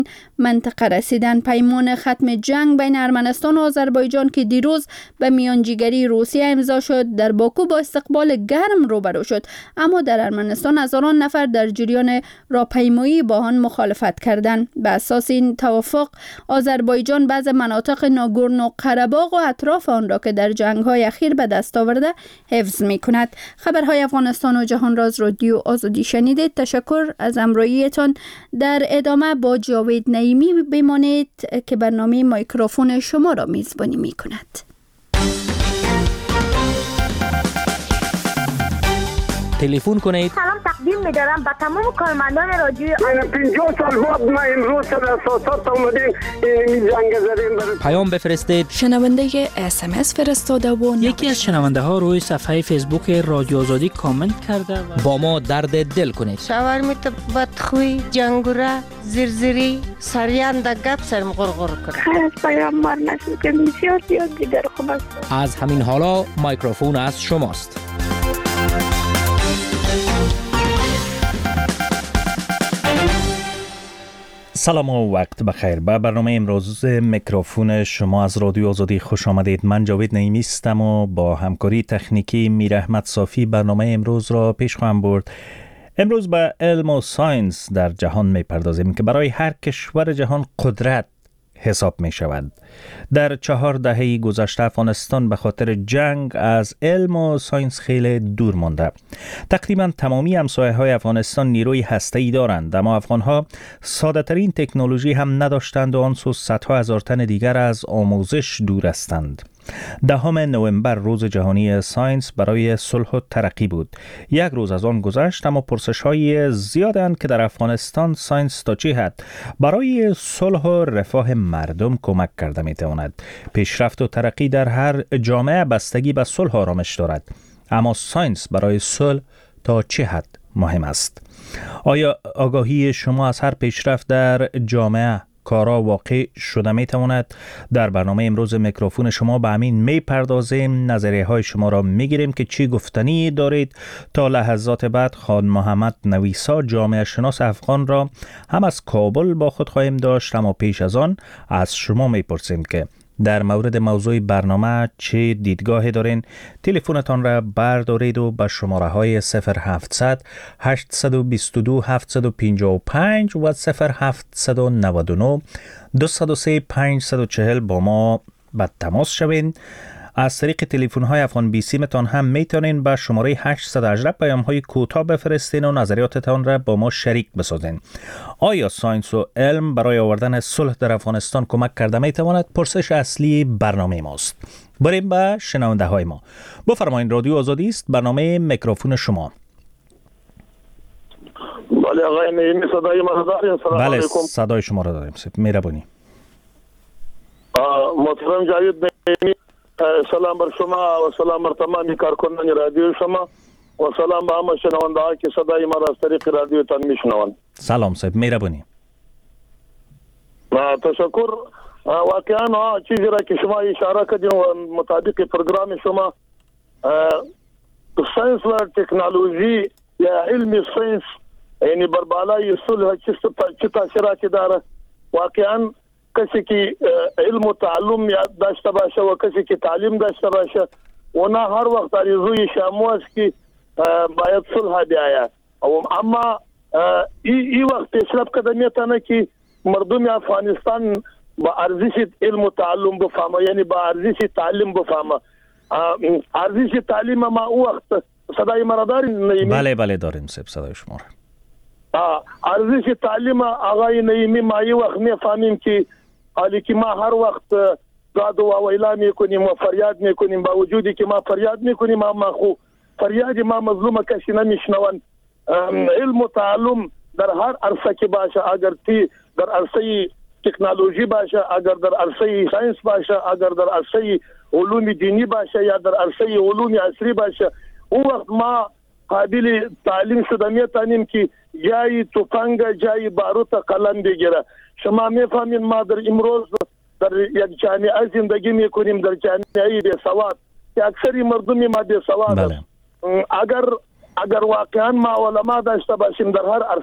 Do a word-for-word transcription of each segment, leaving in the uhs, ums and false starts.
منطقه رسیدن. پیمان ختم جنگ بین ارمنستان و آذربایجان که دیروز به میانجیگری روسیه امضا شد در باکو با استقبال گرم روبرو شد، اما در ارمنستان هزاران نفر در جریان راهپیمایی با آن مخالفت کردند. به اساس این توافق آذربایجان بعض مناطق ناگورنو قره‌باغ و اطراف آن را که در جنگ‌های اخیر به دست آورده حفظ می‌کند. خبرهای افغانستان و جهان راز رادیو آزادی شنیدید. تشکر از همراهیتان. در ادامه با جاوید نعیمی بمانید که برنامه میکروفون شما را میزبانی می‌کند. تلفن کنید. سلام تقدیم می‌دارم به تمام کارمندان رادیو. من پنجاه سال بعد ما امروز در اساسات اومدیم این جنگ زدیم. پیام بفرستید. شنونده اس ام اس فرستاده و یکی از شنونده ها روی صفحه فیسبوک رادیو آزادی کامنت کرده و با ما درد دل کنید. شاورمیت بدخوی، جنگوره، زرزری، سریان در گپ سرم غرغر کرد. خیلی از پیامبر نشد که بسیار زیاد دیگر خوب است. از همین حالا میکروفون از شماست. سلام و وقت بخیر. به برنامه امروز میکروفون شما از رادیو آزادی خوش آمدید. من جاوید نعیمی هستم و با همکاری تکنیکی میر احمد صافی برنامه امروز را پیش خواهم برد. امروز به علم و ساینس در جهان میپردازیم که برای هر کشور جهان قدرت حساب می شود. در چهار دهه گذشته افغانستان به خاطر جنگ از علم و ساینس خیلی دور مانده. تقریبا تمامی همسایه های افغانستان نیروی هسته‌ای دارند، اما افغان ها ساده ترین تکنولوژی هم نداشتند و آن سو صدها هزار تن دیگر از آموزش دور هستند. دهم نوامبر روز جهانی ساینس برای صلح و ترقی بود. یک روز از آن گذشت، اما پرسش های زیادند که در افغانستان ساینس تا چه حد برای صلح و رفاه مردم کمک کرده می تواند. پیشرفت و ترقی در هر جامعه بستگی به صلح آرامش دارد، اما ساینس برای صلح تا چه حد مهم است؟ آیا آگاهی شما از هر پیشرفت در جامعه کارا واقع شده می تواند؟ در برنامه امروز میکروفون شما به همین می پردازیم. نظریه های شما را می گیریم که چی گفتنی دارید. تا لحظات بعد خان محمد نویسا جامعه شناس افغان را هم از کابل با خود خواهیم داشت، اما پیش از آن از شما می پرسیم که در مورد موضوع برنامه چه دیدگاهی دارین؟ تلفنتان را بردارید و به شماره های صفر هفتصد هشتصد و بیست و دو هفتصد و پنجاه و پنج و صفر هفتصد و نود و نه دویست و سه پانصد و چهل با ما به تماس شوین. از طریق تلفن های افغان بی سیمتان هم میتونین به شماره هشتصد و هجده پیام های کوتاه بفرستین و نظریاتتان را با ما شریک بسازین. آیا ساینس و علم برای آوردن صلح در افغانستان کمک کرده میتواند؟ پرسش اصلی برنامه ماست. بریم به شنونده های ما. بفرمایین، رادیو آزادی است، برنامه میکروفون شما. بله آقای نعیمی، صدای ما دارین؟ سلام بله علیکم. صدای شما را داریم. مهربانی. محترم جاوید نعیمی، سلام بر شما و سلام بر تمامی کارکنان رادیو شما و سلام به همه شنونده ها که صدای ما را از طریق رادیو تان میشنوند. سلام صاحب، مهربانی. تشکر. واقعا چیزی را که شما اشاره کردین و مطابق پروگرام شما ساینس و تکنولوژی یا علم ساینس یعنی بر بالای صلح چه تاثیراتی داره. واقعا کسی که علم و تعلم داشته باشه و کسی که تعلیم داشته باشه اونا هر وقت آرزوی شامو است که باید صلح بیاید. اما این وقت پیشرفت کده میتونه که مردم افغانستان با ارزش علم و تعلم بفهمه، یعنی با ارزش تعلیم بفهمه. ارزش تعلیم ما او وقت صدای مرا دارین؟ بله بله داریم صاحب صدای شما را. ارزش تعلیم آقای نعیمی ما ای وقت میفهمیم که حالی که ما هر وقت داد و ویلا میکنیم و فریاد میکنیم، با وجودی که ما فریاد میکنیم اما خو فریاد ما مظلوم کسی نمیشنون. علم و تعلم در هر عرصه که باشه، اگر تی در عرصه تکنولوژی باشه، اگر در عرصه ساینس باشه، اگر در عرصه علوم دینی باشه یا در عرصه علوم عصری باشه، اون وقت ما قابل تعلیم شده میتونیم که جای توفنگ جای باروت قلم بگیره. شما میفهمین ما در امروز در یک جامعه زندگی میکنیم، در جامعه بی سواد که اکثری مردمی ما بی سواد. اگر اگر واقعا ما علما داشته باشیم در هر عرصه،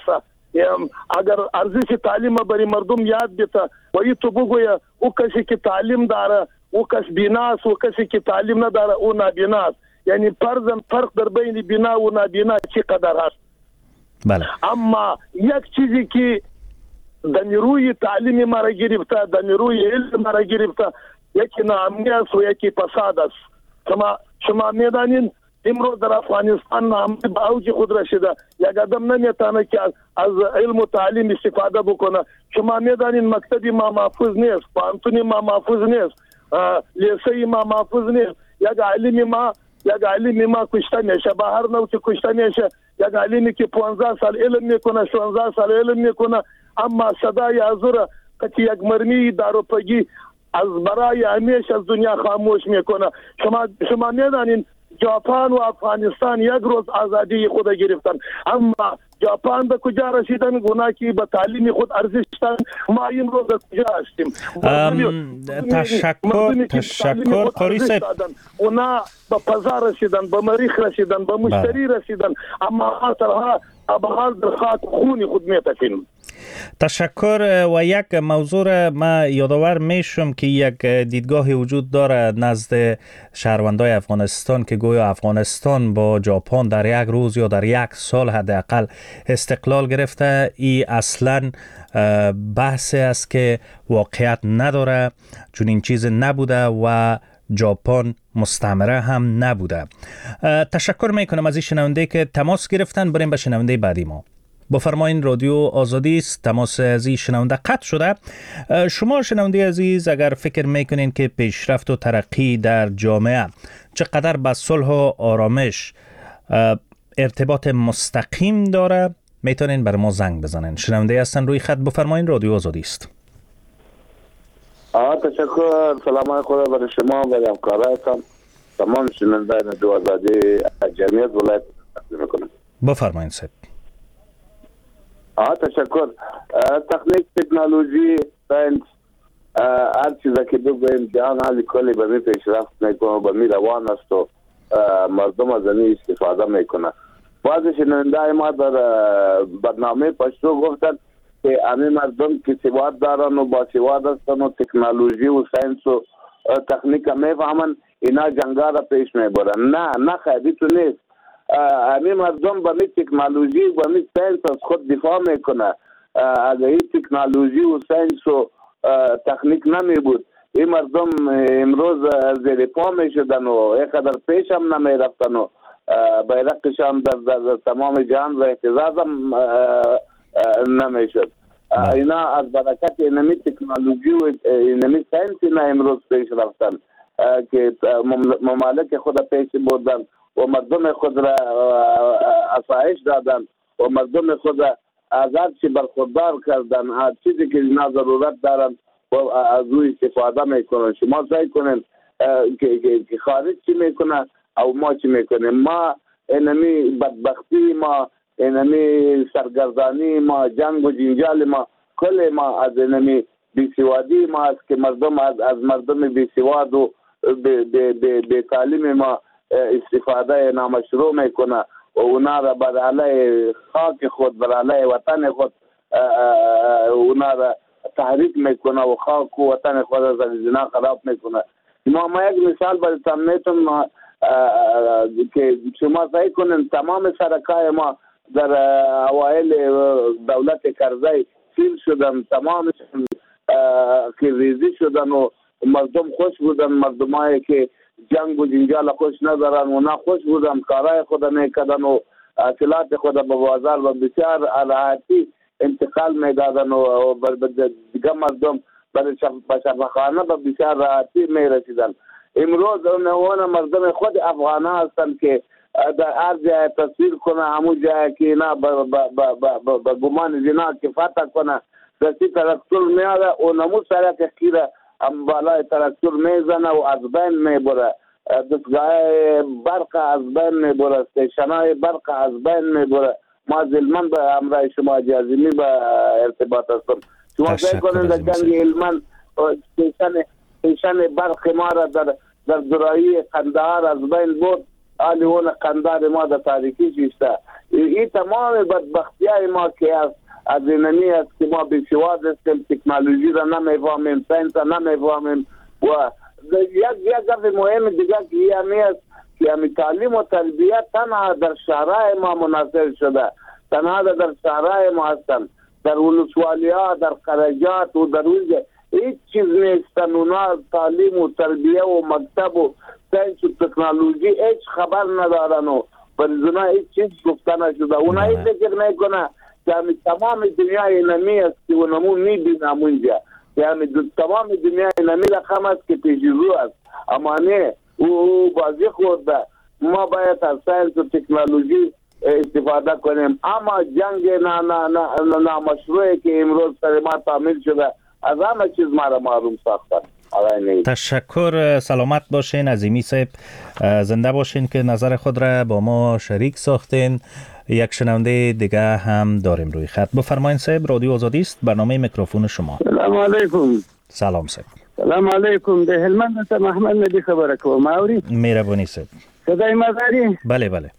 اگر ارزش تعلیم برای مردم یاد بیتا و این تو بگویا او کسی که تعلیم داره او کس بیناست و کسی که تعلیم نداره او نابیناست. یعنی فرضاً فرق در بین بینا و نابینا چقدر هست. بله. اما یک چیزی که در نیروی تعلیم ما را گرفته، در نیروی علم ما را گرفته، یکی ناامنی است و یکی فساد است. شما شما میدانین امروز در افغانستان ناامنی به اوج خود رسیده. یک آدم نمیتونه که از علم و تعلیم استفاده بکنه. شما میدانین مکتبی ما محفوظ نیست، پانتونی ما محفوظ نیست، لیسه ما محفوظ نیست. یک عالم ما یک عالم ما کشته میشه، به هر نوع که کشته میشه. یک عالمی که پانزده سال علم میکنه، شانزده سال علم میکنه، اما صدای حضور که یک مرمی داروپگی از برای همیشه از دنیا خاموش میکنه. شما شما میدانین ژاپن و افغانستان یک روز آزادی خود گرفتن، اما ژاپن به کجا رسیدن؟ گناه که به تعلیم خود ارزش دادن. ما این روز به کجا هستیم؟ تشکر تشکر قاری صاحب. اونا به بازار رسیدن، به مریخ رسیدن، به مشتری رسیدن، اما آخرها به حال در خاک خون خود میتفین. تشکر. و یک موضوع را ما یادآور میشم که یک دیدگاهی وجود داره نزد شهروندای افغانستان که گویا افغانستان با ژاپن در یک روز یا در یک سال حداقل استقلال گرفته. ای اصلا بحث است که واقعیت نداره، چون این چیز نبوده و ژاپن مستعمره هم نبوده. تشکر میکنم از این شنونده که تماس گرفتن. بریم به شنونده بعدی ما. بفرمایین، رادیو آزادی است. تماس از این شنونده قطع شده. شما شنونده عزیز اگر فکر میکنین که پیشرفت و ترقی در جامعه چقدر با صلح و آرامش ارتباط مستقیم داره، میتونین بر ما زنگ بزنین. شنونده هستن روی خط. بفرمایین، رادیو آزادی است. آه تشکر. سلام خدا برای شما و همکارانتان، تمام شنوندگان رادیو آزادی جمعیت ولایت میکنم. بفرمایین صاحب. آه تشکر. تکنیک، تکنولوژی، ساینس، هر چیزی که بگوییم جهان حالی کلی به می پیشرفت میکنه، به می روان است و مردم از این استفاده میکنه. بعضی شنونده ما در برنامه پشتو گفتن که همه مردم که سواد دارن و با سواد هستن و تکنولوژی و ساینس و تکنیک میفهمن، اینا جنگا را پیش میبرن. نه نه خیلی تو نیست. همه مردم با می تکنولوژی و با می ساینس از خود دفاع میکنه. اگر این تکنولوژی و ساینس و تکنیک نمی بود، این مردم امروز زیر پا می شدن و یک قدر پیش هم نمی رفتن و بیرقش هم در, در, در تمام جهان و احتزاز هم نمی شد. اینا از برکت اینمی تکنولوژی و اینمی ساینس اینا امروز پیش رفتن که ممالک خود پیش بردن و مردم خود را آسایش دادن و مردم خود را آزاد چی برخوردار کردن. هر چیزی که اینا ضرورت دارن و از او استفاده میکنن. شما سعی کنین که خارج چی میکنه او ما چی میکنیم. ما اینمی بدبختی، ما اینمی سرگردانی، ما جنگ و جنجال، ما کل ما از اینمی بیسوادی ما است که مردم از, از مردم بیسواد و به تعلیم ما استفاده نامشروع میکنه و اونا را بر علیه خاک خود، بر علیه وطن خود اونا را تحریک میکنه و خاک و وطن خود از زنا خراب میکنه. ما ما یک مثال براتون میتونم که شما سعی کنین تمام سرکای ما در اوایل دولت کرزی سیل شدن، تمام که ریزی شدن و مردم خوش بودن. مردمایی که جنگ و جنجال خوش ندارن اونا خوش بودن، کارای خود میکردن و اطلاعات خود به بازار و بسیار راحتی انتقال میدادن و دیگه مردم برای شفاخانه به بسیار راحتی میرسیدن. امروز اون مردم خود افغان هستن که در هر جای تصویر کنه، همون جایی که اینا با گمان زنا که فتح کنه دستی ترکتور میاره و نمو سره که خیره هم بالای ترکتور میزنه و از بین میبره، دستگاه برق از بین میبره، استیشنای برق از بین میبره. ما ظلمن به همراه شما اجازمی به ارتباط هستم. شما سعی کنید در جنگ علمان استیشن برق ما را در در درایی قندهار از بین بود، حالی اون قندهار ما در تاریکی شیسته. این تمام بدبختی های ما که از از اینمی است که ما بیسواد هستیم، تکنولوژی را نمیفهمیم، ساینس را نمیفهمیم. و یک یک گفت مهم دیگه که همی است که همی تعلیم و تربیت تنها در شهرهای ما منحصر شده، تنها در شهرهای ما هستن، در ولسوالی ها، در قرجات و در اونجا هیچ چیز نیستن. اونا تعلیم و تربیه و مکتب و ساینس و تکنولوژی هیچ خبر ندارن و برزونا هیچ چیز گفته نشده. اونا هیچ فکر نکنه که همی تمام دنیا اینمی است که اونمو میبینم اونجا، یعنی تمام دنیا اینمی رقم است که پیشرو است. اما نه، او بازی خود ده. ما باید از ساینس و تکنولوژی استفاده کنیم. اما جنگ نا نا نا نامشروعی که امروز سر ما تعمیل شده از همه چیز ما را محروم ساختن. تشکر، سلامت باشین عظیمی صاحب، زنده باشین که نظر خود را با ما شریک ساختین. یک شنونده دیگه هم داریم روی خط. بفرمایید صاحب، رادیو آزادی است، برنامه میکروفون شما. سلام علیکم. سلام صاحب. سلام علیکم. ده هلمند هستم، احمد ندی خبره کوم. ماوری مهربانی صاحب. صدای ما داری؟ بله بله.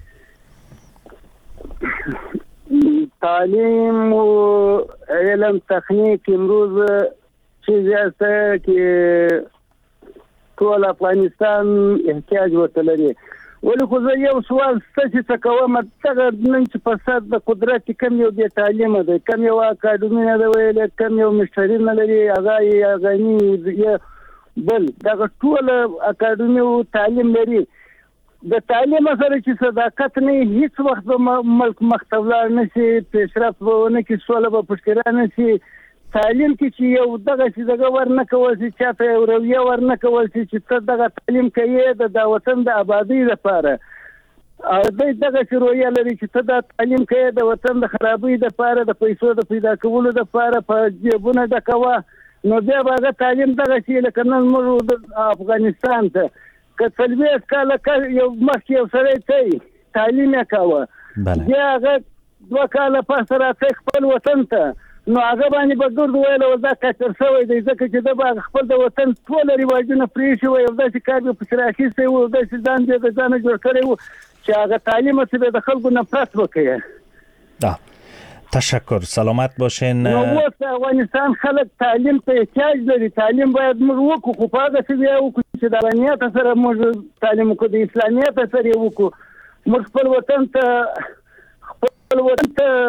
تعلیم و علم تکنیک امروز چیزی است که ټول افغانستان احتیاج ورته لري. ولی خو زه یو سوال ستاسې څخه کوم، دغه نن چې فساد د قدرت کم یو بې تعلیمه دی، کم یو اکاډمي نه ده ویلې، کم یو مشتري نه لري، هغه یې غني یا بل دغه ټول اکاډمي او تعلیم لري. د تعلیم سره چې صداقت نه هیڅ وخت به ملک مخته ولاړ نه شي، پیشرفت به ونه کړي، سوله به پشکره نه شي. تعلیم کې چې یو دغه چې دغه ورنه کول شي، چاته یو رویه ورنه کول شي چې ته دغه تعلیم کوې د دا وطن د آبادۍ لپاره، او دی دغه چې رویه لري چې ته دا تعلیم کوې د وطن د خرابۍ لپاره، د پیسو د پیدا کولو لپاره، په جیبونه ډکوه، نو بیا به هغه تعلیم دغه شي لکه نن موږ د افغانستان ته که څلوېښت کاله یو مخکې یو سړی تی تعلیم یې کوه، بیا هغه دوه کاله پس راتی خپل وطن ته، نو هغه باندې به ګرد ویل او دا کچر شوی دی، ځکه چې ده به خپل د وطن ټول رواجونه پرېښي وی او داسې کار به پسې راخیستی و او داسې ځان بیا د ځانه جوړ کړی و چې هغه تعلیم څه به د خلکو نفرت وکړي. تشکر، سلامت باشین. نو اوس افغانستان خلک تعلیم ته احتیاج لري، تعلیم باید موږ وکړو، خو په هغه څه بیا وکړو چې د افغانیت سره موږ تعلیم وکړو، د اسلامیت سره یې وکړو، موږ خپل وطن ته خپل وطن ته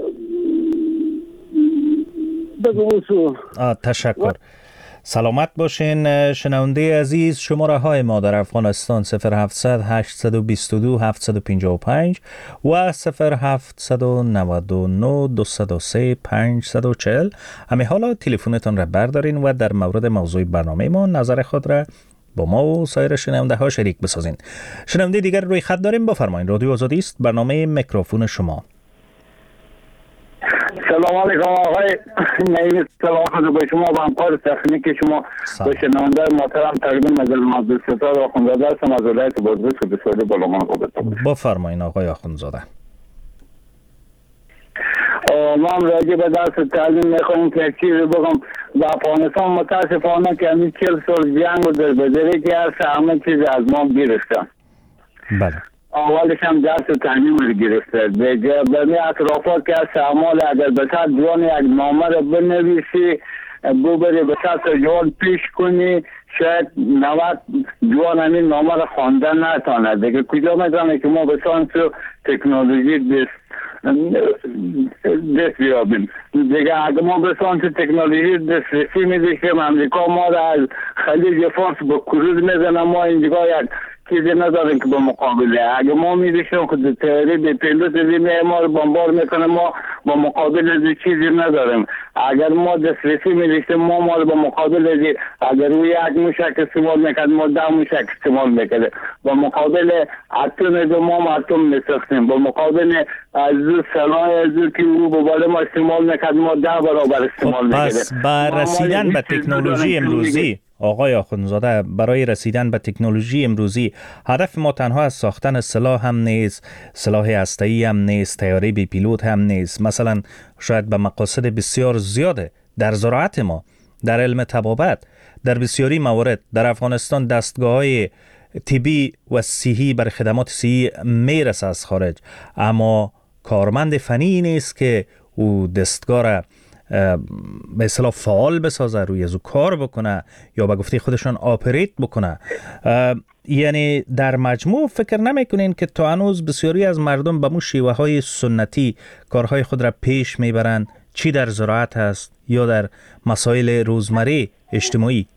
تشکر، سلامت باشین. شنونده عزیز، شماره های ما در افغانستان صفر هفتصد هشتصد و بیست و دو هفتصد و پنجاه و پنج و صفر هفتصد و نود و نه دویست و سه پانصد و چهل. همه حالا تلفنتان را بردارین و در مورد موضوع برنامه ما نظر خود را با ما و سایر شنونده ها شریک بسازین. شنونده دیگر روی خط داریم، بفرمایید. رادیو آزادی است، برنامه میکروفون شما. سلام علیکم آقای نعیم، سلام خدا با شما و همکار تکنیک شما و شنونده محترم. تقدیم از عبدالستار آخوندزاده هستم از ولایت بادغیس و بسیاری بلومان خوبتون. بفرمایید آقای آخوندزاده. ما هم راجع به درس تعلیم میخوایم که یک چیزی بگم. در افغانستان متاسفانه که همین چهل سال جنگ و دربدری که هست، همه چیز از ما گرفتن. بله. اولش هم درس تعلیم رو گرفته. به می اطرافات که هست اعمال اگر به سر جوان یک نامه رو بنویسی ببری به سر جوان پیش کنی، شاید نود جوان همین نامه رو خواندن نتانه دیگه. کجا میتونه که ما به سانس و تکنولوژی دست دست بیابیم دیگه. اگر ما به سانس تکنولوژی دسترسی میدیشیم، امریکا ما رو از خلیج فارس به کروز میزنه، ما اینجا یک چیزی نداریم که به مقابله. اگه ما میدیشیم که تیاری به پیلوت زمین ما رو بمبار میکنه، ما با مقابل زی چیزی نداریم. اگر ما دسترسی میدیشیم، ما ما رو به مقابل زی اگر روی یک موشک استعمال میکرد، ما ده موشک استعمال میکرد. با مقابل اتم دو ما اتم میسختیم. با مقابل از سلاح از که او به بالا ما استعمال میکرد، ما ده برابر استعمال میکرد. پس با رسیدن به تکنولوژی امروزی آقای آخوندزاده، برای رسیدن به تکنولوژی امروزی هدف ما تنها از ساختن سلاح هم نیست، سلاح هسته‌ای هم نیست، طیاره بی پیلوت هم نیست. مثلا شاید به مقاصد بسیار زیاده در زراعت ما، در علم طبابت، در بسیاری موارد در افغانستان دستگاه‌های طبی و صحی برای خدمات صحی میرسه از خارج، اما کارمند فنی نیست که او دستگاه به اصطلاح فعال بسازه، روی ازو کار بکنه یا به گفته خودشان آپریت بکنه. یعنی در مجموع فکر نمیکنین که تا هنوز بسیاری از مردم به مو شیوه های سنتی کارهای خود را پیش میبرند، چی در زراعت هست یا در مسائل روزمره اجتماعی؟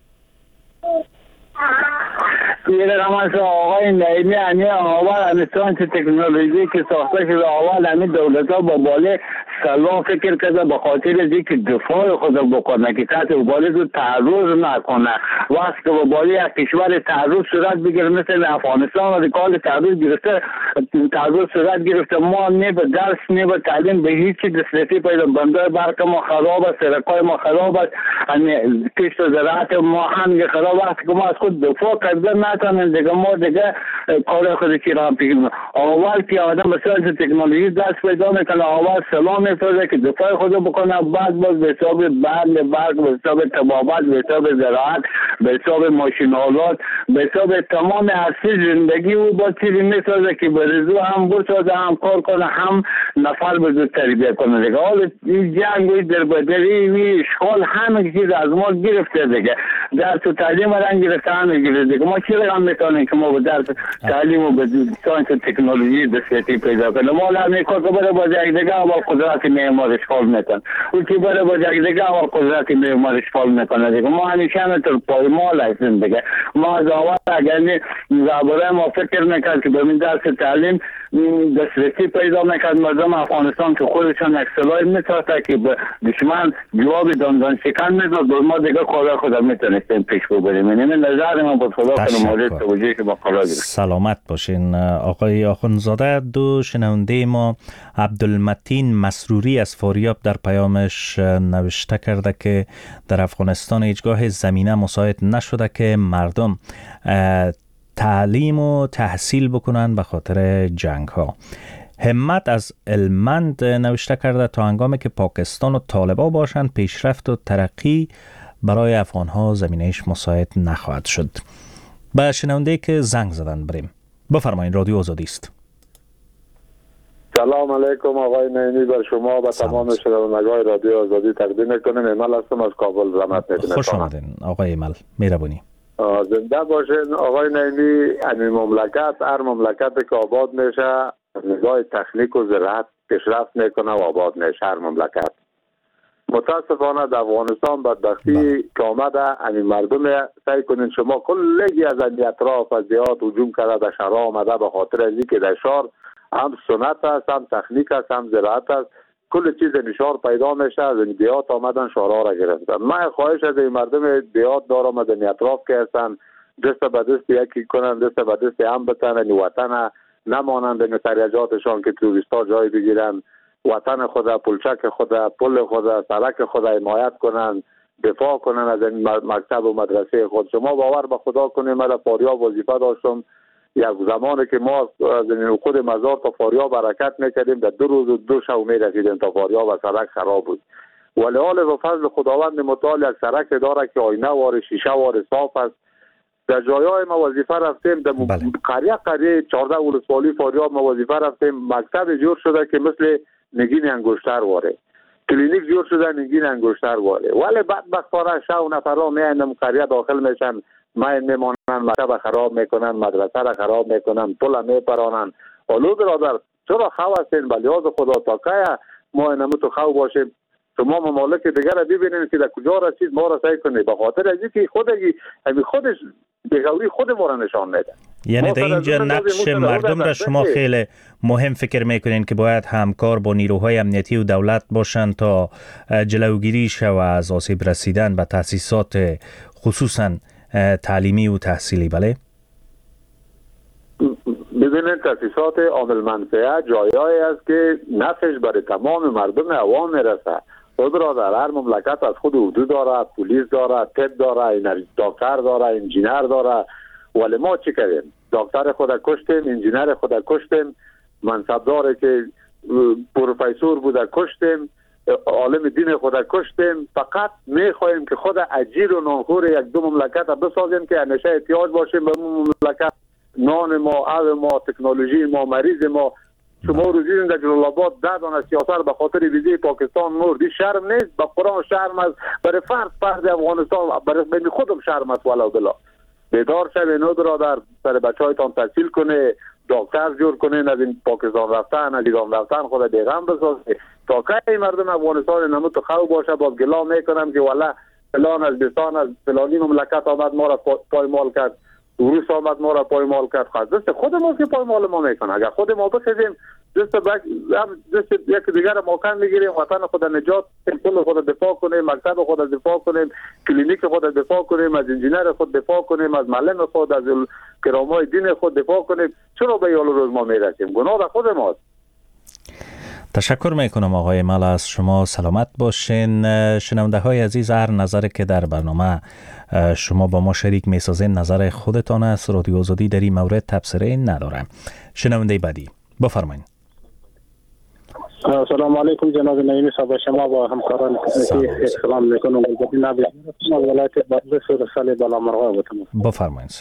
یه رقم آقای نعیمی همی اول همیستان که تکنولوژی که ساخته شده اول همی دولت ها با باله سلام فکر کرده به خاطر از که دفاع خود بکنه که کسی با باله رو تعرض نکنه. وقت که با باله یک کشور تعرض صورت بگیره مثل افغانستان و کال تعرض گرفته تعرض صورت گرفته، ما نه به درس نه به تعلیم به هیچ دسترسی پیدا، بندر برق ما خراب است، سرکای ما خراب است، کشت و زراعت ما هم خراب. وقت که ما از خود دفاع کرده نتونیم دیگه ما دیگه کار خود چی را بگیم. اول که آدم به سرعت تکنولوژی دست پیدا میکنه، اول سلام میفرده که دفاع خود بکنه، بعد باز به حساب برق برق به حساب طبابت به حساب زراعت به حساب ماشین آلات به حساب تمام اصلی زندگی او با چیزی میسازه که به رضا هم بسازه، هم کار کنه، هم نفر به زود تربیه کنه دیگه. حال این جنگ و در بدری و اشغال همه چیز از ما گرفته دیگه، درس و تعلیم رنگ گرفته همه گرفته دیگه. ما چی رقم میکنیم که ما به درس تعلیم و به ساینس تکنولوژی دسترسی پیدا کنیم؟ ما لازمه کار که بره باز یک دیگه اول قدرت معمار اشغال میکنه، اون که بره باز یک دیگه اول قدرت معمار اشغال میکنه دیگه. ما همیشه همینطور پایمال هستیم دیگه. ما از اول اگر زباره ما فکر میکرد که ببین درس تعلیم دسترسی پیدا میکرد مردم افغانستان که خودشان یک سلاح میساخته که به دشمن جواب دندان شکن میداد، ما دیگه کار خود میتونستیم پیش ببریم. یعنی نظر ما بود خدا کنه مورد توجیه که با قرار گرفت. سلامت باشین آقای آخوندزاده. دو شنونده ما عبدالمتین مسروری از فاریاب در پیامش نوشته کرده که در افغانستان هیچگاه زمینه مساعد نشده که مردم تعلیم و تحصیل بکنن به خاطر جنگ ها. همت از المند نوشته کرده تا هنگامی که پاکستان و طالبان باشند پیشرفت و ترقی برای افغان ها زمینهش مساعد نخواهد شد. به شنونده که زنگ زدن بریم. بفرمایید، رادیو آزادی است. سلام علیکم آقای نعیمی، بر شما و تمام شنوندگان رادیو آزادی تقدیم میکنم. ایمل هستم از کابل. رحمت میکنم. خوش آمدین آقای ایمل، مهربانی. زنده باشین آقای نعیمی. این مملکت هر مملکت که آباد میشه نگاه تکنیک و زراعت پیشرفت میکنه و آباد میشه هر مملکت. متاسفانه در افغانستان بدبختی که آمده، این مردم سعی کنین شما کلگی از این اطراف از دیهات هجوم کرده در شهرها آمده به خاطر از اینکه در شهر هم سنت است، هم تکنیک است، هم زراعت است، کل چیز نشار پیدا میشه. از این دیهات آمدن شهرها را گرفتن. من خواهش از این مردم دیهات دارم از این اطراف که هستن دست به دست یکی کنن، دست به دست هم بتنن، وطن نمانند به تریجاتشان که توریستا جای بگیرن، وطن خود، پلچک خود، پل خود، سرک خود حمایت کنن، دفاع کنن از این مکتب و مدرسه خود. شما باور به خدا کنید من در فاریاب وظیفه داشتم، یک زمانی که ما از خود مزار تا فاریاب حرکت میکردیم در دو روز و دو شب میرسیدیم تا فاریاب و سرک خراب بود. ولی حال و فضل خداوند متعال یک سرک داره که آینه وار، شیشه وار، صاف است. در جایهای ما وظیفه رفتیم در بله. قریه قریه چهارده ولسوالی فاریاب ما وظیفه رفتیم، مکتب جور شده که مثل نگین انگشتر واره، کلینیک جور شده نگین انگشتر واره. ولی بدبختانه شو نفرها میاندم قریه داخل میشن، ما میمونن، مکتب خراب میکنن، مدرسه را خراب میکنن، پل میپرانن. اولو برادر چرا خو هستین؟ بلی از خدا تا که ما اینمو تو خو باشیم؟ شما ممالک دیگر را ببینید که در کجا رسید، ما را سعی کنید به خاطر از اینکه خودی همین خودش بگویی خود ما را نشان میده. یعنی در اینجا نقش مردم را شما خیلی مهم فکر میکنین که باید همکار با نیروهای امنیتی و دولت باشند تا جلوگیری شود از آسیب رسیدن به تأسیسات خصوصا تعلیمی و تحصیلی. بله ببینید تأسیسات عامل منفعه جایایی است که نفعش برای تمام مردم عوام میرسه. خود را در هر مملکت از خود حدود داره، پلیس داره، طب داره، دکتر داره، انجینر داره. ولی ما چی کردیم؟ دکتر خود کشتیم، انجینر خود کشتیم، منصبدار که پروفسور بوده کشتیم، عالم دین خود کشتیم. فقط میخواهیم که خود اجیر و نانخور یک دو مملکت بسازیم که همیشه احتیاج باشیم به مملکت. نان ما، آب ما، تکنولوژی ما، مریض ما شما روزی در جلال آباد ده دانه سیاست به خاطر ویزه پاکستان نور دی شرم نیست؟ به قرآن شرم است، برای فرد فرد افغانستان برای خودم شرم است. والا بلا بیدار شوید نو برادر، سر بچه‌هایتان تحصیل کنه، دکتر جور کنین، از این پاکستان رفتن از ایران رفتن خود بیغم بسازید. تا کی مردم افغانستان نمو تو خو باشه باز گلا میکنم که والا فلان از بستان از فلانی مملکت آمد ما را پایمال کرد، روس آمد ما را پایمال کرد. خواهد دست خود ما که پایمال ما میکنه. اگر خود ما بخیزیم دست بک دست یک دیگر مکان میگیریم، وطن خود نجات پول خود دفاع کنیم، مکتب خود دفاع کنیم، کلینیک خود دفاع کنیم، از انجینر خود دفاع کنیم، از معلم خود، از کرامای دین خود دفاع کنیم، چرا به یال روز ما میرسیم؟ گناه در خود ماست. تشکر میکنم آقای مل، از شما سلامت باشین. شنونده های عزیز، هر نظر که در برنامه شما با ما شریک میسازین نظر خودتان است. رادیو آزادی در این مورد تبصره نداره. شنونده بعدی بفرمایید. سلام علیکم جناب نعیمی صاحب، شما با همکاران سلام میکنم. جناب ولایت بادغیس رساله بالا مرغا بودم. بفرمایید.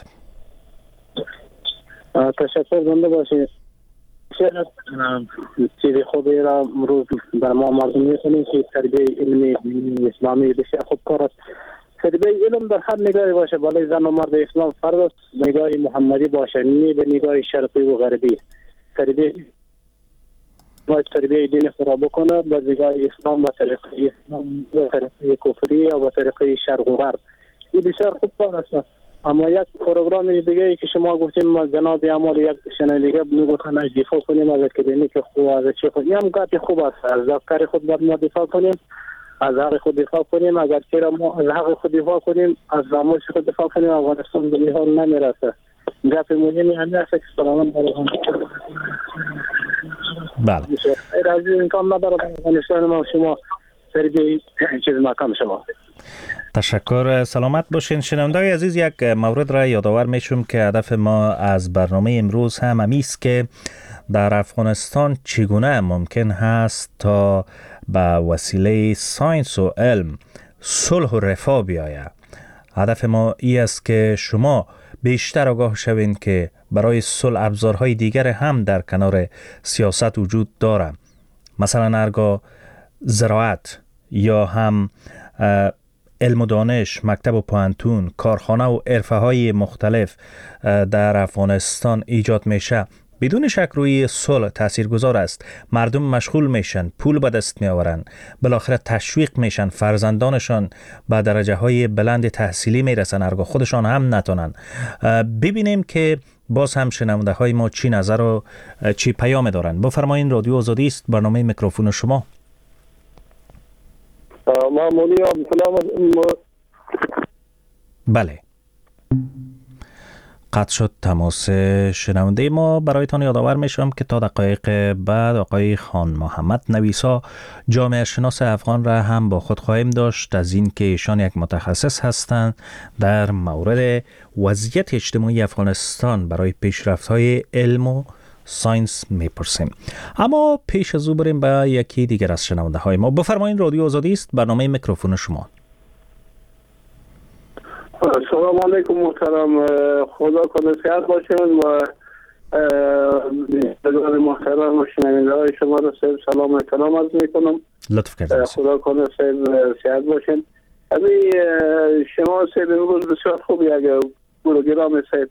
تشکر زنده باشید. چیزی خوبی را امروز بر ما مردم میکنیم که تربیه علمی اسلامی بسیار خوب کار است. تربیه علم در هر نگاهی باشه، بالای زن و مرد اسلام فرض است، نگاه محمدی باشه، نه به نگاه شرقی و غربی. تربیه باید تربیه دین خود را بکنه به نگاه اسلام و طریقه اسلام و طریقه کفری و طریقه شرق و غرب. این بسیار خوب کار است. اما یک پروگرام دیگه ای که شما گفتیم جناب اعمال یک شنونده میگفتن از دفاع کنیم از اکادمیک خوب، از چه خوب، این هم قطعی خوب است. از افکار خود باید ما دفاع کنیم، از حق خود دفاع کنیم. اگر چرا ما از حق خود دفاع کنیم، از ناموس خود دفاع کنیم، افغانستان به این حال نمیرسه. گپ مهمی همین است که سلام علیکم. بله. از این کام نداره افغانستان ما شما سری چیز مکان شما. تشکر، سلامت باشین. شنونده‌های عزیز، یک مورد را یادآور میشم که هدف ما از برنامه امروز هم همیست که در افغانستان چگونه ممکن هست تا به وسیله ساینس و علم صلح و رفاه بیاید. هدف ما ای است که شما بیشتر آگاه شوین که برای صلح ابزارهای دیگر هم در کنار سیاست وجود داره، مثلا هرگاه زراعت یا هم علم و دانش، مکتب و پوهنتون، کارخانه و حرفه های مختلف در افغانستان ایجاد میشه، بدون شک روی صلح تاثیرگذار است. مردم مشغول میشن، پول به دست میآورن، بالاخره تشویق میشن، فرزندانشان به درجه های بلند تحصیلی میرسن هرگاه خودشان هم نتونن. ببینیم که باز هم شنونده های ما چی نظر و چی پیام دارن. بفرمایین، رادیو آزادی است، برنامه میکروفون شما. معمولی سلام. بله، قطع شد تماس شنونده ما. برایتان یادآور میشم که تا دقایق بعد آقای خان محمد نویسا، جامعه شناس افغان را هم با خود خواهیم داشت. از این که ایشان یک متخصص هستند در مورد وضعیت اجتماعی افغانستان برای پیشرفت‌های علم و ساینس میپرسیم. اما پیش از او بریم به یکی دیگر از شنونده های ما. بفرمایید، رادیو آزادی است، برنامه میکروفون شما. سلام علیکم محترم، خدا کنه صحت باشین و بزرگ محترم و شنونده های شما را سلام و احترام عرض میکنم. لطف کردید. خدا کنه صحت باشین. همین شما سید امروز بسیار خوب یک پروگرام سید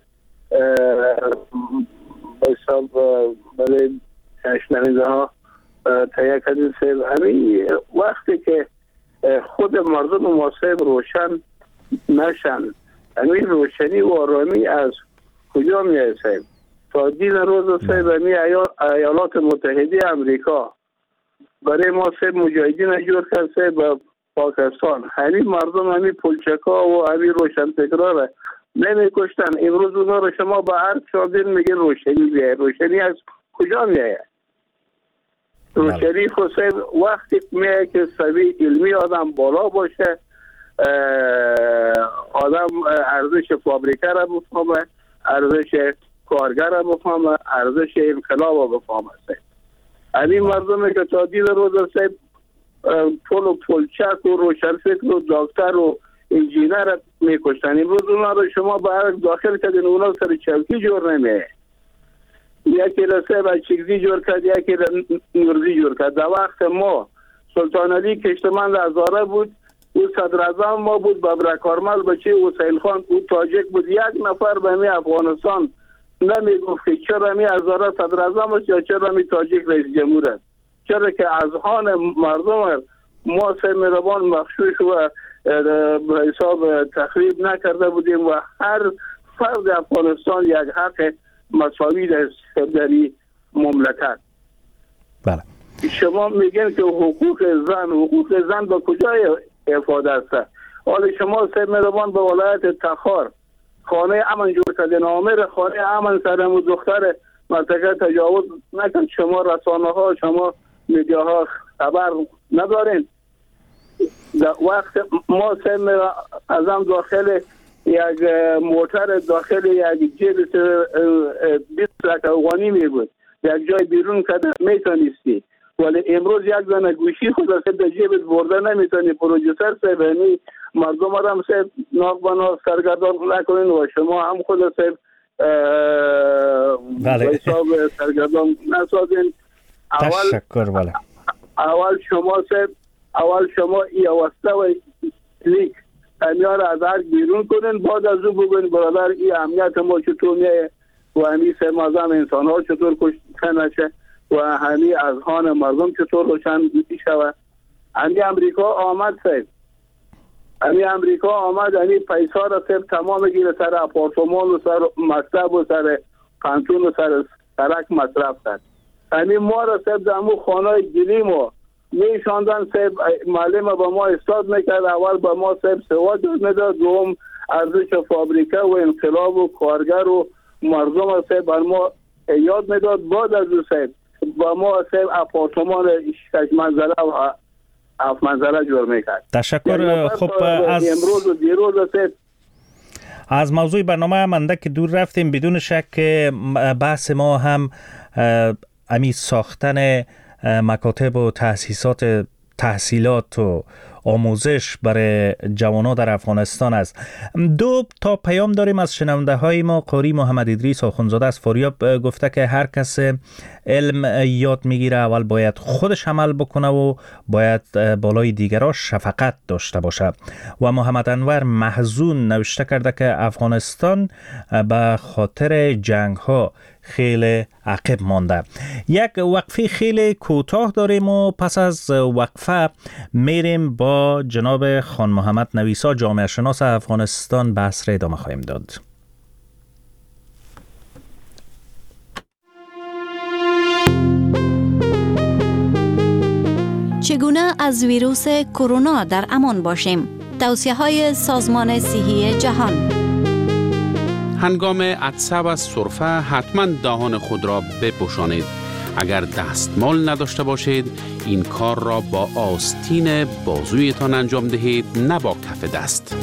حساب برای شنونده ها تهیه کردید. همین وقتی که خود مردم معاصر روشن نشن، همین روشنی و آرامی از کجا میاد صاحب؟ تا دین روز صاحب همین ایالات متحده امریکا برای ما صاحب مجاهدین جور کرد صاحب به پاکستان. همین مردم همین پلچکا و همین روشن فکرها نمی کشتن. امروز اونا رو شما به هر چاردین میگه روشنی بیاید. روشنی از کجا میاید؟ روشنی خود صاحب وقتی میاید که سوی علمی آدم بالا باشه، آدم ارزش فابریکه را بفهمه، ارزش کارگر را بفهمه، ارزش انقلاب را بفهمه. همین مردم که تا دید روز صاحب پول و پلچک و روشنفکر و دکتر و انجینر میکشتن، امروز اونا رو شما به هر داخل کردین اونا سر چوکی جور نمیه. یکی را سه چیزی جور کرد، یکی را نورزی جور کرد. در وقت ما سلطان علی کشتمند هزاره بود، او صدر اعظم ما بود، بابر کارمل بچه حسین خان او تاجک بود. یک نفر به می افغانستان نمی گفت که چرا می هزاره صدر اعظم است یا چرا می تاجک رئیس جمهور است. چرا که از آن مردم ما سه مهربان مخشوش و به حساب تخریب نکرده بودیم و هر فرد افغانستان یک حق مساوی داشت در این مملکت. بله. شما میگن که حقوق زن حقوق زن به کجا افاده است؟ حالا شما سه مهربان به ولایت تخار خانه امن جور کردین، آمر خانه امن سرم و دختر مرتکه تجاوز نکرد. شما رسانه ها شما میدیا ها خبر ندارین؟ در وقت ما سه ازم داخل یک موتر داخل یک جیب بیست لک افغانی می بود، یک جای بیرون کده میتونستی، ولی امروز یک دانه گوشی خود از در جیبت برده نمیتونی. پروژیسر سیبانی مردم هم سیب ناق بنا سرگردان نکنین و شما هم خود سیب به حساب سرگردان نسازین. تشکر. بله. اول شما سیب اول شما ای واسطه و لیک امیار از هر بیرون کنین، بعد از او بگوین برادر ای امنیت ما چطور میه و همی سه مازم انسان ها چطور کشته نشه و همی از هان مردم چطور روشن میشود. همی امریکا آمد سید همی امریکا آمد همی پیسا را سید تمام گیره سر اپارتمان و سر مکتب و سر قانتون و سر سرک مصرف کرد. همی ما را سید دمو خانه گلیم و میشاندن سیب معلم با ما استاد میکرد. اول با ما سیب سواد میداد، دوم ارزش فابریکه و انقلاب و کارگر و مردم سیب بر ما یاد میداد. بعد از او سیب با ما سیب اپارتمان شش منزله و هفت منزله جور میکرد. تشکر. خب از امروز و دیروز سیب از موضوع برنامه منده که دور رفتیم، بدون شک بحث ما هم امی ساختن مکاتب و تأسیسات تحصیلات و آموزش برای جوانان در افغانستان است. دو تا پیام داریم از شنونده های ما. قاری محمد ادریس آخونزاده از فاریاب گفته که هر کس علم یاد میگیره اول باید خودش عمل بکنه و باید بالای دیگران شفقت داشته باشه. و محمد انور محزون نوشته کرده که افغانستان به خاطر جنگ ها خیلی عقب مانده. یک وقفه خیلی کوتاه داریم و پس از وقفه میریم با جناب خان محمد نویسا جامعه شناس افغانستان بحث را ادامه خواهیم داد. چگونه از ویروس کرونا در امان باشیم؟ توصیه‌های سازمان صحی جهان. هنگام عطسه و سرفه حتما دهان خود را بپوشانید. اگر دستمال نداشته باشید این کار را با آستین بازویتان انجام دهید، نه با کف دست.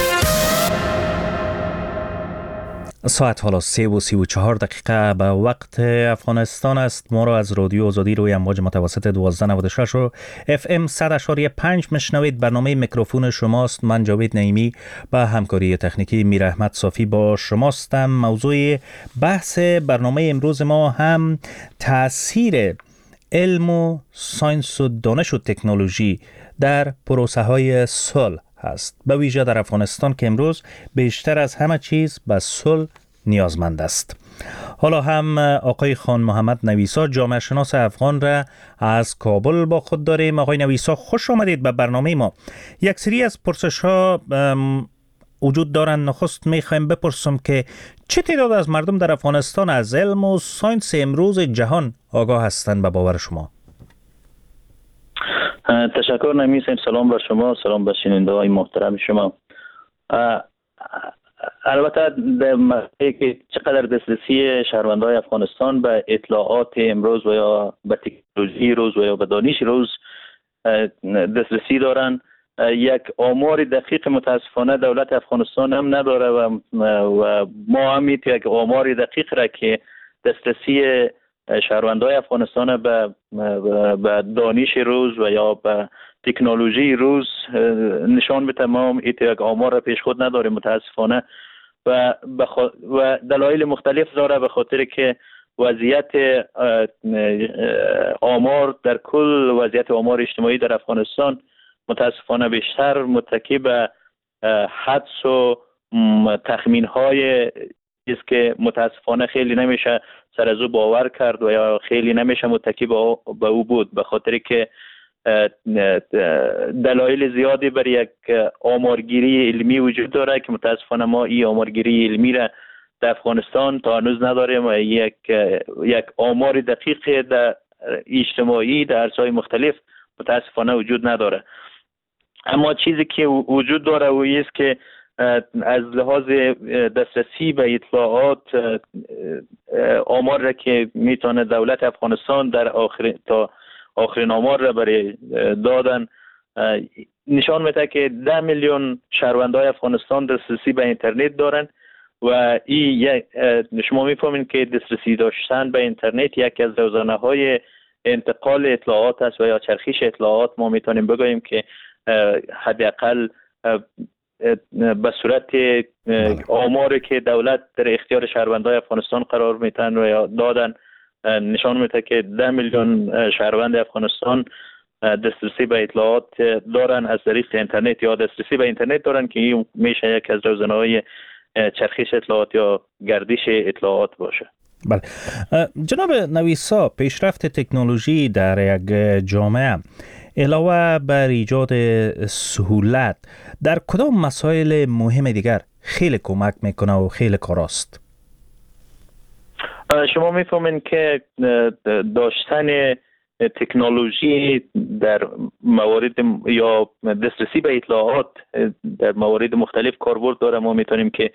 ساعت حالا سه و سی و چهار دقیقه به وقت افغانستان است. ما را از رادیو آزادی روی امواج متوسط دوازده نود و شش و اف ام صد اشاریه پنج مشنوید. برنامه میکروفون شماست. من جاوید نعیمی با همکاری تکنیکی میر احمد صافی با شماستم. موضوع بحث برنامه امروز ما هم تأثیر علم و ساینس و دانش و تکنولوژی در پروسه های صلح هست، به ویژه در افغانستان که امروز بیشتر از همه چیز به صلح نیازمند است. حالا هم آقای خان محمد نویسا جامعه شناس افغان را از کابل با خود داریم. آقای نویسا خوش آمدید به برنامه ما. یک سری از پرسش ها وجود دارند. نخست میخوایم بپرسم که چه تعداد از مردم در افغانستان از علم و ساینس امروز جهان آگاه هستند به باور شما؟ تشکر نمیسیم. سلام بر شما، سلام بر شنونده های محترم شما. البته در مقطعی که چقدر دسترسی شهروندان افغانستان به اطلاعات امروز و یا به تکنولوژی روز و یا به دانش روز دسترسی دارن، یک آمار دقیق متاسفانه دولت افغانستان هم نداره و, و ما هم یک آمار دقیق را که دسترسی شهروندان افغانستان به به دانش روز و یا به تکنولوژی روز نشان به تمام یک آمار را پیش خود نداریم متاسفانه و بخ... و دلایل مختلف داره، به خاطر که وضعیت آمار در کل وضعیت آمار اجتماعی در افغانستان متاسفانه بیشتر متکی به حدس و تخمین های است که متاسفانه خیلی نمیشه سر از او باور کرد و یا خیلی نمیشه متکی به او بود، به خاطر که دلایل زیادی بر یک آمارگیری علمی وجود داره که متاسفانه ما این آمارگیری علمی را در افغانستان تا هنوز نداریم و یک یک آمار دقیق در اجتماعی در عرصه‌های مختلف متاسفانه وجود نداره. اما چیزی که وجود داره و است که از لحاظ دسترسی به اطلاعات آمار را که میتونه دولت افغانستان در آخر تا آخرین آمار را برای دادن نشان میده که ده میلیون شهروندای افغانستان دسترسی به اینترنت دارن و این شما میفهمین که دسترسی داشتن به اینترنت یکی از روزانه‌های انتقال اطلاعات است و یا چرخش اطلاعات. ما میتونیم بگوییم که حداقل به صورت آماری که دولت در اختیار شهروندای افغانستان قرار میتن و یا دادن نشان میده که ده میلیون شهروند افغانستان دسترسی به اطلاعات دارن از طریق اینترنت یا دسترسی به اینترنت دارن که این میشه یک از روزنه‌های چرخش اطلاعات یا گردش اطلاعات باشه. بله جناب نویسا، پیشرفت تکنولوژی در یک جامعه علاوه بر ایجاد سهولت در کدام مسائل مهم دیگر خیلی کمک میکنه و خیلی کاراست؟ شما میفهمین که داشتن تکنولوژی در موارد یا دسترسی به اطلاعات در موارد مختلف کاربرد داره. ما میتونیم که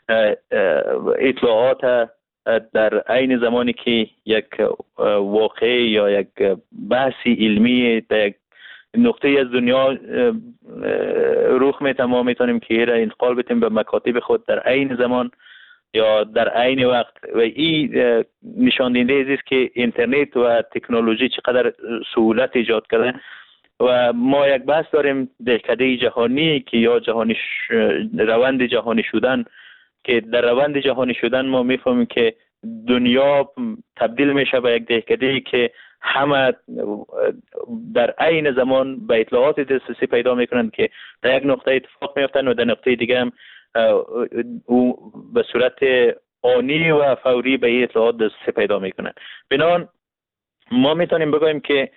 اطلاعات در عین زمانی که یک واقعه یا یک بحثی علمی در یک نقطه از دنیا رخ میده، ما میتونیم که را انتقال بدیم به مکاتب خود در عین زمان یا در عین وقت و این نشان دهنده است که اینترنت و تکنولوژی چقدر سهولت ایجاد کرده. و ما یک بحث داریم دهکده جهانی که یا جهانی ش... روند جهانی شدن، که در روند جهانی شدن ما میفهمیم که دنیا تبدیل میشه به یک دهکده که همه در عین زمان به اطلاعات دسترسی پیدا میکنند که در یک نقطه اتفاق میفتن و در نقطه دیگه هم او به صورت آنی و فوری به اطلاعات دسترسی پیدا میکنند. بنابراین ما میتونیم بگوییم که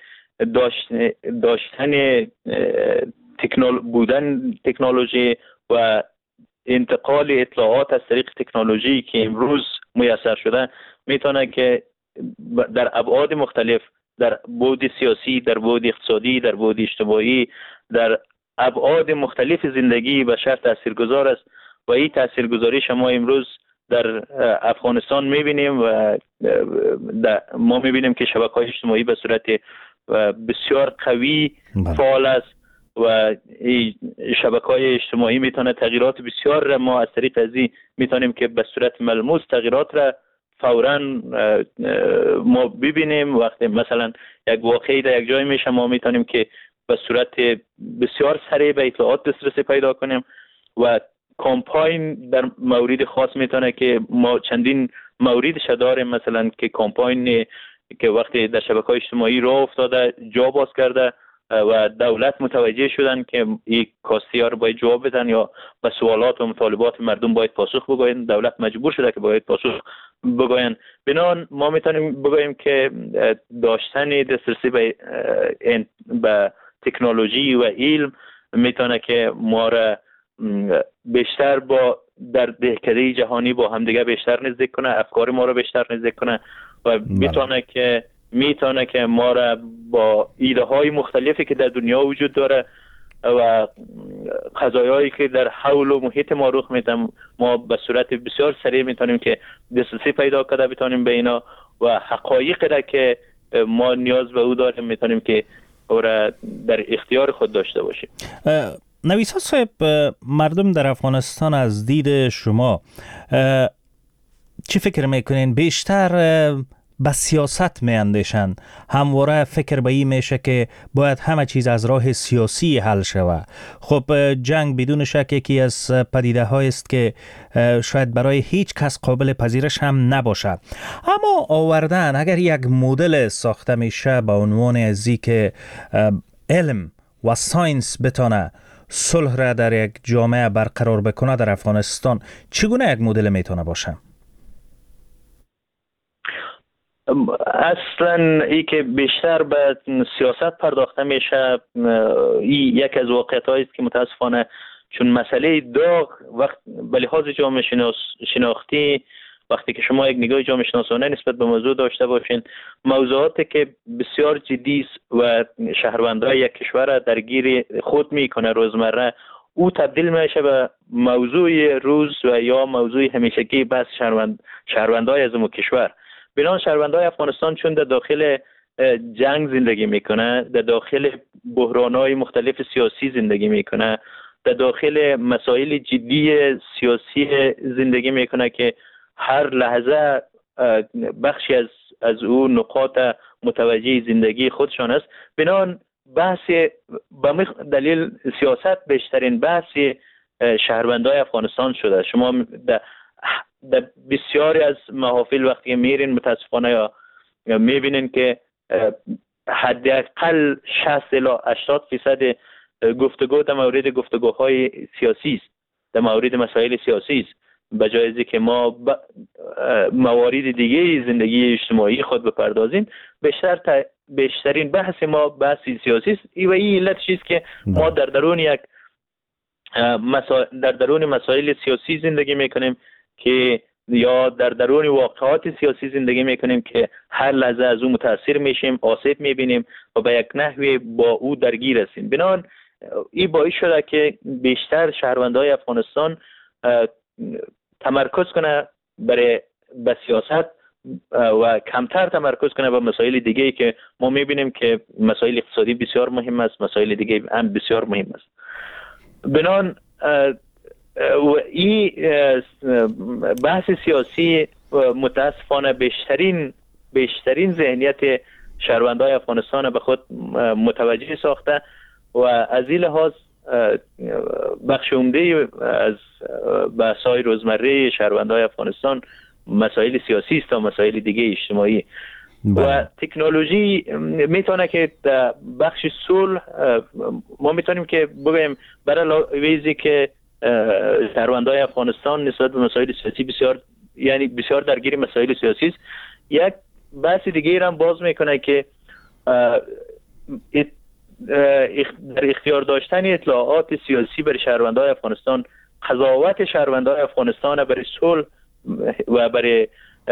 داشتن تکنول بودن تکنولوژی و انتقال اطلاعات از طریق تکنولوژی که امروز میسر شده میتونه که در ابعاد مختلف، در بعد سیاسی، در بعد اقتصادی، در بعد اجتماعی، در ابعاد مختلف زندگی بشر تاثیرگذار است و این تاثیرگذاری شما امروز در افغانستان میبینیم و ما میبینیم که شبکه‌های اجتماعی به صورت بسیار قوی فعال است و شبکه‌های اجتماعی میتونه تغییرات بسیار را ما از طریق ازی میتونیم که به صورت ملموس تغییرات را فوراً ما ببینیم. وقتی مثلا یک واقعی در یک جای میشه ما میتونیم که به صورت بسیار سریع به اطلاعات دسترسی پیدا کنیم و کمپاین در مورد خاص میتونه که ما چندین موردش داریم، مثلا که کمپاین که وقتی در شبکه‌های اجتماعی راه افتاده جا باز کرده و دولت متوجه شدن که این کاستی‌ها رو باید جواب بدن یا به سوالات و مطالبات مردم باید پاسخ بگوین، دولت مجبور شده که باید پاسخ بگوین. بنابراین ما میتونیم بگوییم که داشتن دسترسی به به تکنولوژی و علم میتونه که ما را بیشتر با در دهکده جهانی با همدیگه بیشتر نزدیک کنه، افکار ما را بیشتر نزدیک کنه و میتونه که میتونه که ما را با ایده های مختلفی که در دنیا وجود داره و قضایایی که در حول و محیط ما رخ میده ما به صورت بسیار سریع میتونیم که دسترسی پیدا کرده بتونیم به اینا و حقایقی را که ما نیاز به او داریم میتونیم که او را در اختیار خود داشته باشیم. نویسا صاحب، مردم در افغانستان از دید شما چی فکر میکنین؟ بیشتر به سیاست می اندیشند. همواره فکر به این میشه که باید همه چیز از راه سیاسی حل شود. خب جنگ بدون شک یکی از پدیده هایی است که شاید برای هیچ کس قابل پذیرش هم نباشه. اما آوردن اگر یک مدل ساخته میشه با عنوان ازی که علم و ساینس بتونه صلح را در یک جامعه برقرار بکنه در افغانستان، چگونه یک مدل میتونه باشه؟ اصلا ای که بیشتر به سیاست پرداخته میشه، این یک از واقعیت هایی است که متاسفانه چون مسئله داغ وقت به لحاظ جامعه شناس شناختی وقتی که شما یک نگاه جامعه شناسانه نسبت به موضوع داشته باشین، موضوعاتی که بسیار جدی و شهروندان یک کشور درگیر خود میکنه روزمره، او تبدیل میشه به موضوع روز و یا موضوع همیشگی بس شهروند شهروندای از اون کشور. بنان شهروندای افغانستان چون در داخل جنگ زندگی میکنه، در داخل بحرانهای مختلف سیاسی زندگی میکنه، در داخل مسائل جدی سیاسی زندگی میکنه که هر لحظه بخشی از از او نقاط متوجه زندگی خودشان است. بنان بحث به دلیل سیاست بیشترین بحث شهروندای افغانستان شده. شما در در بسیاری از محافل وقتی میرین متاسفانه یا میبینین که حداقل شصت الی هشتاد درصد گفتگو در مورد گفتگوهای سیاسی است، در مورد مسائل سیاسی است، به جای اینکه ما موارد دیگه زندگی اجتماعی خود بپردازیم. بیشتر تا بیشترین بحث ما بحث سیاسی است. و این علت چیست که ما در درون یک مسائل در درون مسائل سیاسی زندگی میکنیم که یا در درون واقعات سیاسی زندگی میکنیم که هر لحظه از او متاثر میشیم، آسیب میبینیم و به یک نحوی با او درگیر هستیم. بنابراین این باعث شده که بیشتر شهروندان افغانستان تمرکز کنه برای به سیاست و کمتر تمرکز کنه به مسائل دیگه که ما میبینیم که مسائل اقتصادی بسیار مهم است، مسائل دیگه هم بسیار مهم است. بنابراین و این بحث سیاسی متاسفانه بیشترین بیشترین ذهنیت شهروندان افغانستان به خود متوجه ساخته و از این لحاظ بخش عمده از بحث‌های روزمره شهروندان افغانستان مسائل سیاسی است تا مسائل دیگه اجتماعی. و تکنولوژی میتونه که در بخش صلح ما میتونیم که بگویم برای ویزی که شهروندان افغانستان نسبت به مسائل سیاسی بسیار یعنی بسیار درگیر مسائل سیاسی است. یک بحث دیگه هم باز میکنه که در اختیار داشتن اطلاعات سیاسی برای شهروندان افغانستان، قضاوت شهروندان افغانستان برای صلح و برای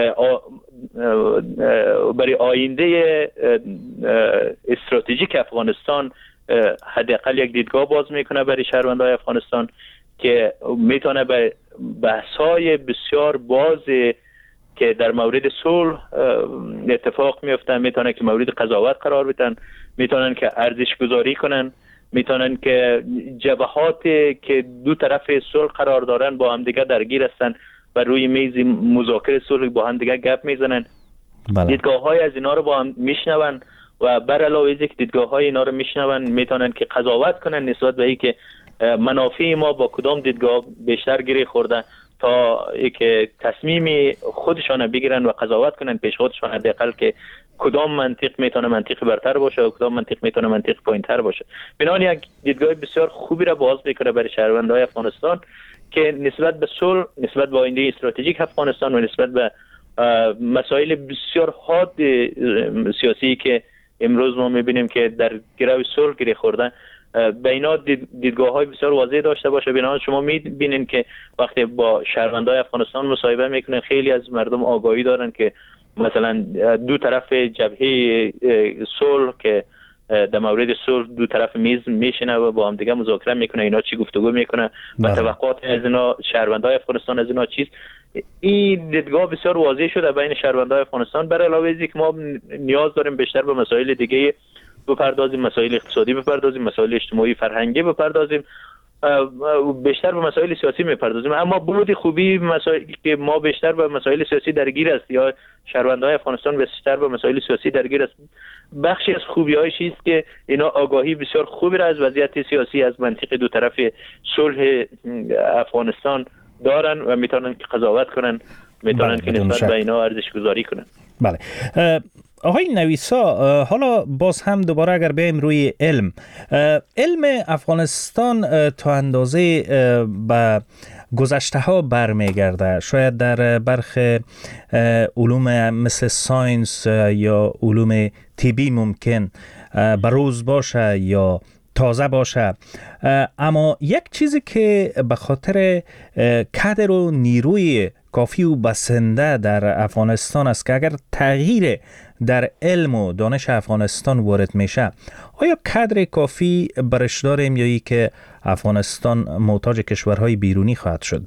برای آینده استراتژیک افغانستان حداقل یک دیدگاه باز میکنه برای شهروندان افغانستان که میتونه به بحث‌های بسیار باز که در مورد صلح اتفاق میفتن میتونن که مورد قضاوت قرار بدن، میتونن که ارزش گذاری کنن، میتونن که جبهات که دو طرف صلح قرار دارن با هم دیگه درگیر هستن و روی میز مذاکره صلح با هم دیگه گپ میزنن. بله. دیدگاه‌های از اینا رو با هم میشنون و بر علاوه از اینکه دیدگاه‌های اینا رو میشنون میتونن که قضاوت کنن نسبت به اینکه منافع ما با کدام دیدگاه بیشتر گره خورده تا اینکه تصمیم خودشان بگیرن و قضاوت کنن پیش خودشان حداقل که کدام منطق میتونه منطق برتر باشه و کدام منطق میتونه منطق پایین‌تر باشه. بنابراین یک دیدگاه بسیار خوبی را باز میکنه برای شهروندان افغانستان که نسبت به صلح، نسبت به آینده استراتژیک افغانستان و نسبت به مسائل بسیار حاد سیاسی که امروز ما میبینیم که در گرو صلح گره خورده به اینا دیدگاه های بسیار واضح داشته باشه. بنابراین شما میبینین که وقتی با شهروندان افغانستان مصاحبه میکنن خیلی از مردم آگاهی دارن که مثلا دو طرف جبهه صلح که در مورد صلح دو طرف میز میشینه و با هم دیگه مذاکره میکنه، اینا چی گفتگو میکنه و توقعات از اینا شهروندان افغانستان از اینا چیست. این دیدگاه بسیار واضح شده بین شهروندان افغانستان. برای علاوه از اینکه ما نیاز داریم بیشتر به مسائل دیگه بپردازیم، مسائل اقتصادی بپردازیم، مسائل اجتماعی فرهنگی بپردازیم بیشتر به مسائل سیاسی میپردازیم، اما بود خوبی مسائل که ما بیشتر به مسائل سیاسی درگیر است یا شهروندان افغانستان بیشتر به مسائل سیاسی درگیر است. بخشی از خوبی‌هایش است که اینا آگاهی بسیار خوبی را از وضعیت سیاسی، از منطق دو طرف صلح افغانستان دارن و میتونن که قضاوت کنن، میتونن که نسبت به اینا ارزش گذاری کنن. بله. آقای نویسا، حالا باز هم دوباره اگر بریم روی علم، علم افغانستان تا اندازه به گذشته ها برمیگرده. شاید در برخ علوم مثل ساینس یا علوم طبی ممکن بروز باشه یا تازه باشه، اما یک چیزی که به خاطر کادر و نیروی کافی و بسنده در افغانستان است که اگر تغییر در علم و دانش افغانستان وارد میشه، آیا کادر کافی برش داریم یا ای که افغانستان محتاج کشورهای بیرونی خواهد شد؟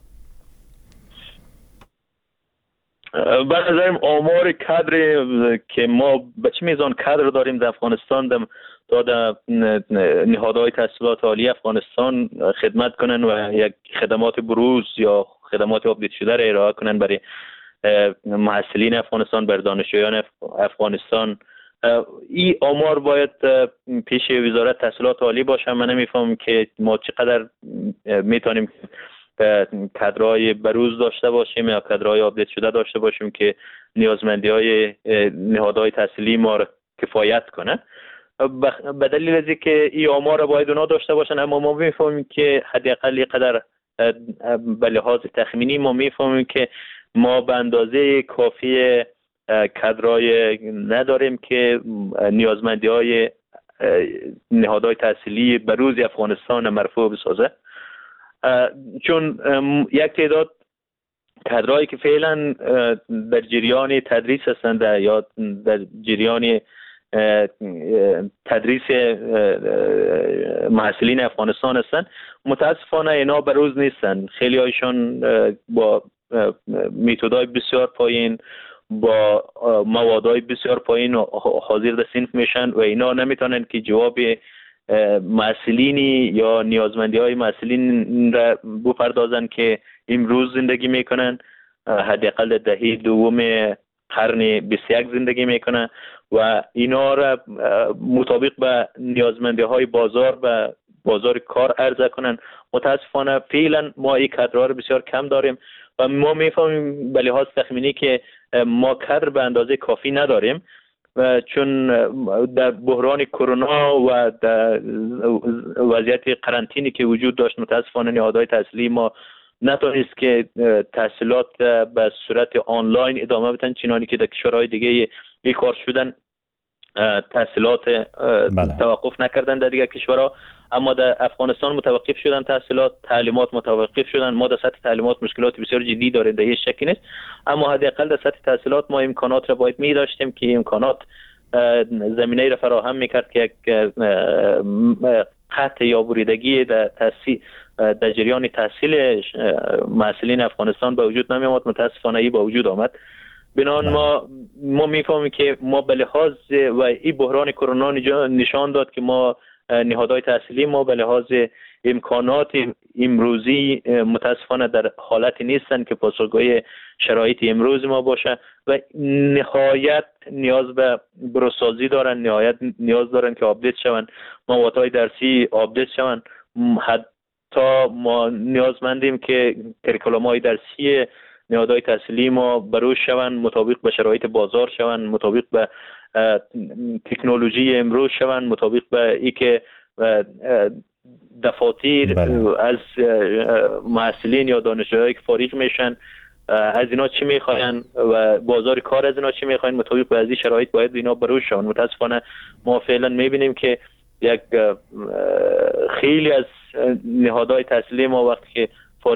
به نظرم آمار کادر که ما به چه میزان کادر داریم در افغانستان دم تا در نهادهای تحصیلات عالی افغانستان خدمت کنن و یک خدمات بروز یا خدمات آپدیت شده را ارائه کنن برای محصلین افغانستان، بر دانشجویان افغانستان. این آمار باید پیش وزارت تحصیلات عالی باشه. من نمیفهمم که ما چقدر میتونیم کادرهای بروز داشته باشیم یا کادرهای آپدیت شده داشته باشیم که نیازمندی های نهادهای تحصیلی ما را کفایت کنه. به دلیل از اینکه این آمار را باید اونا داشته باشن، اما ما میفهمیم که حداقل یک قدر به لحاظ تخمینی ما میفهمیم که ما به اندازه کافی کادرای نداریم که نیازمندی های نهادهای تحصیلی بروز افغانستان مرفوع بسازه، چون یک تعداد کادرایی که فعلا در جریان تدریس هستند یا در جریان تدریس محصلین افغانستان هستند، متاسفانه اینا بروز نیستن. خیلی هایشان با میتودهای بسیار پایین، با موادهای بسیار پایین حاضر در صنف میشن و اینا نمیتونن که جواب محصلینی یا نیازمندی های محصلین را بپردازن که امروز زندگی میکنن، حداقل دهه دوم قرن بیست و یک زندگی میکنن و اینا را مطابق به نیازمندی های بازار و بازار کار عرضه کنن. متاسفانه فعلا ما این کادرها رو بسیار کم داریم و ما میفهمیم به لحاظ تخمینی که ما کادر به اندازه کافی نداریم، و چون در بحران کرونا و در وضعیت قرنطینی که وجود داشت، متاسفانه نهادهای تحصیلی ما نتونست که تحصیلات به صورت آنلاین ادامه بدن، چنانی که در کشورهای دیگه یک کار شدن تحصیلات بله. توقف نکردن در دیگر کشورها، اما در افغانستان متوقف شدن تحصیلات، تعلیمات متوقف شدن. ما در سطح تعلیمات مشکلات بسیار جدی داریم، در هیچ شکی نیست، اما حداقل در سطح تحصیلات ما امکانات را باید می داشتیم که امکانات زمینه را فراهم میکرد که یک قطع یا بریدگی در تحصیل در جریان تحصیل محصلین افغانستان به وجود نمی آمد. متاسفانه ای با وجود آمد. بنان ما ما میفهمیم که ما به لحاظ و این بحران کرونا نشان داد که ما نهادهای تحصیلی ما به لحاظ امکانات امروزی متاسفانه در حالتی نیستن که پاسخگوی شرایط امروز ما باشه و نهایت نیاز به بروسازی دارن، نهایت نیاز دارن که آپدیت شون، موادهای درسی آپدیت شون. حتی ما نیازمندیم که کریکولوم‌های درسی نهادهای تحصیلی ما بروز شون، مطابق به شرایط بازار شون، مطابق به تکنولوژی امروز شون، مطابق به ای که دفاتر از محصلین یا دانشجوهایی که فارغ میشن از اینا چی میخواین و بازار کار از اینا چی میخواین، مطابق به از این شرایط باید اینا بروز شون. متاسفانه ما فعلا میبینیم که یک خیلی از نهادهای تحصیلی ما وقتی که